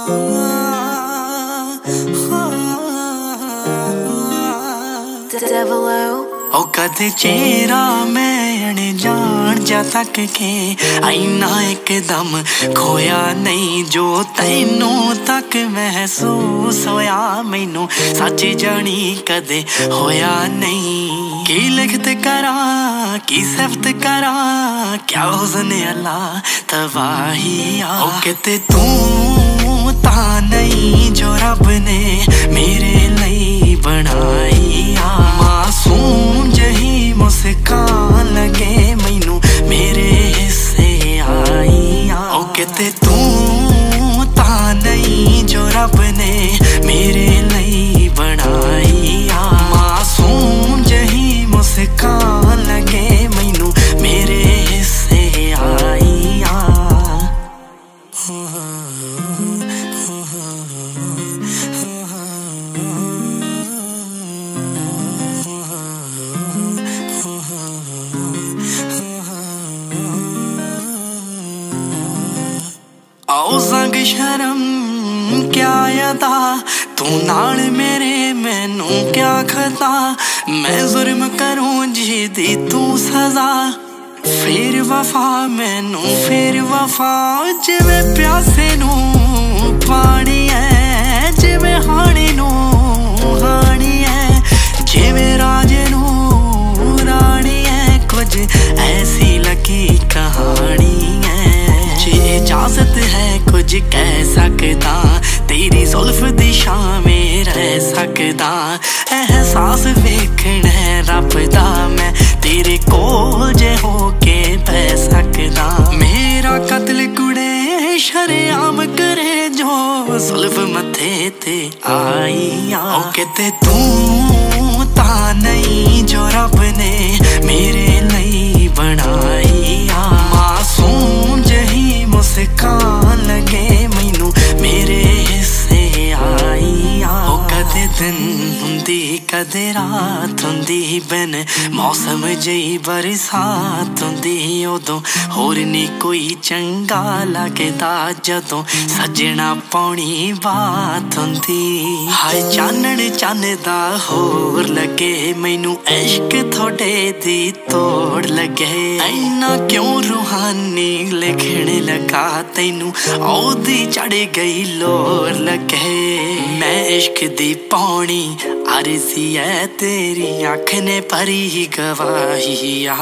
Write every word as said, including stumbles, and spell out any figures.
ओ कदे चेहरा मैं जान जा तक के आईना एकदम खोया नहीं जो तैनू तक महसूस होया मैनू सच जानी कदे होया नहीं। की लिखत करा की सिफत करा क्या हुस्न अल्लाह तबाहिया। ओ किते तू ता नहीं जो रब ने मेरे लिए बनाईया। मासूम जही मुस्कान लगे मैनू मेरे हिस्से आईया। ओ किते तू ता नहीं जो रब ने मेरे लिए बनाईया। मासूम जही मुस्कान लगे मैनू मेरे हिस्से आईया। आओ संग शर्म क्या अदा तू नाल मेरे मैनू क्या खता। मैं जुर्म करूं जी दी तू सजा फिर वफा मैनू फिर वफा। जिवें प्यासे नू पानी है जिवें हानी नू हानी है जिवें राजे नू रानी है कुछ ऐसी लगी कहानी है। जे इजाजत है कुछ कह सकदा तेरी जुल्फ दिशा में रह सकदा। एहसास वेखण है रब दा मैं तेरे कोल जे होके बह सकदा। मेरा कत्ल कुड़े शरेआम करे जो जुल्फ मथे ते आईया। ओ किते तू ता नहीं जो रब ने मेरे लिए बनाईया। मासूम जही मुस्कान लगे मैनू मेरे हिस्से आईया। ओ कदे दिन हुंदी कदे रात हुंदी बिन मौसम जही बरसात हुंदी उदों होर नी कोई चंगा लगदा जदों सजना पौनी बात हुंदी। हाय चानण चन्नदा होर लगे मैनू इश्क थोड़े दी तोड़ लगे। ऐना क्यों रूहानी लिखण लगा तैनू औदी चढ़ गई लोर लगे। मैं इश्क दी पौनी अर्जी है तेरी अख ने भरी गवाहिया।